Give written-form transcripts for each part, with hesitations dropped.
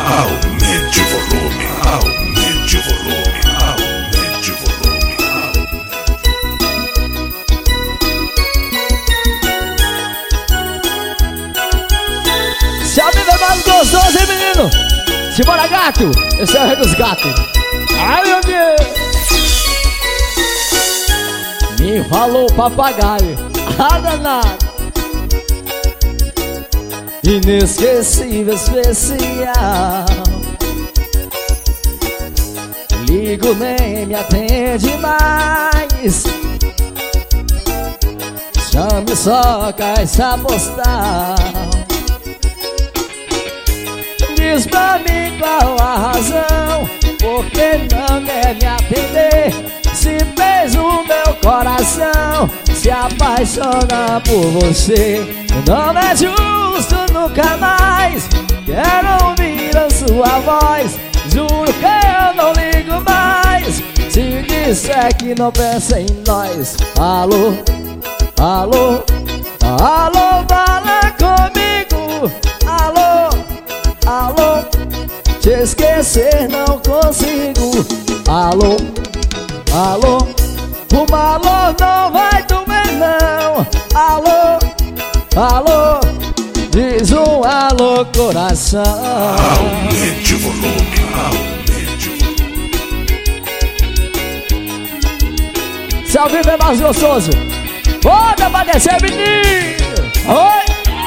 Aumente o volume, aumente o volume, aumente o volume. Se a vida é mais gostosa, hein, menino? Simbora, gato! Esse é o rei dos gatos. Ai, meu Deus! Me falou papagaio, danado, inesquecível, especial. Ligo, nem me atende mais. Chame só caixa postal. Diz pra mim qual a razão, porque não quer me atender. Se fez o meu coração se apaixona por você. Não é justo, nunca mais quero ouvir a sua voz. Juro que eu não ligo mais se disser que não pensa em nós. Alô, alô, alô, fala comigo. Alô, alô, te esquecer não consigo. Alô, alô, o alô não vai doer não. Alô, alô, diz um alô coração. Aumente o volume, aumente o volume. Se ao vivo é mais gostoso, bota pra descer, menino. Oi!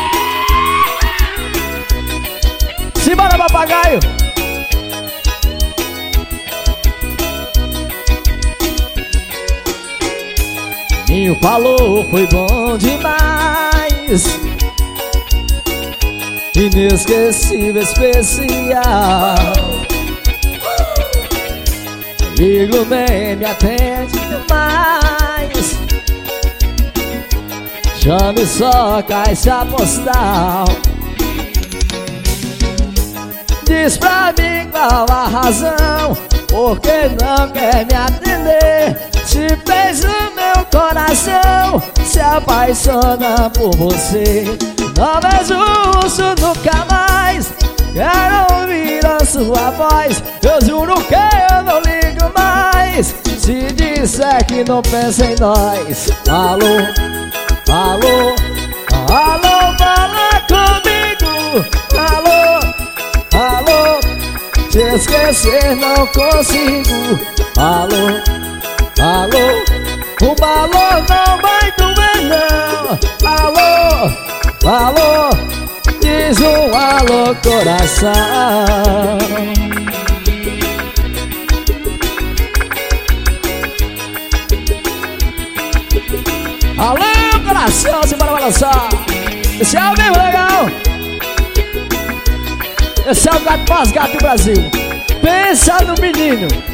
Simbora, papagaio. Ninho falou, foi bom demais, inesquecível, especial. Ligo bem, me atende demais. Chame só caixa postal. Diz pra mim qual a razão, porque não quer me atender. Se fez o meu coração se apaixona por você. Não é justo, nunca mais quero ouvir a sua voz. Eu juro que eu não ligo mais se disser que não pensa em nós. Alô, alô, alô, fala comigo. Alô, alô, te esquecer não consigo. Alô, alô, o balão não vai doer não. Alô, alô, diz um alô coração. Alô coração, simbora balançar. Esse é o meu legal. Esse é o gato mais gato do Brasil. Pensa no menino.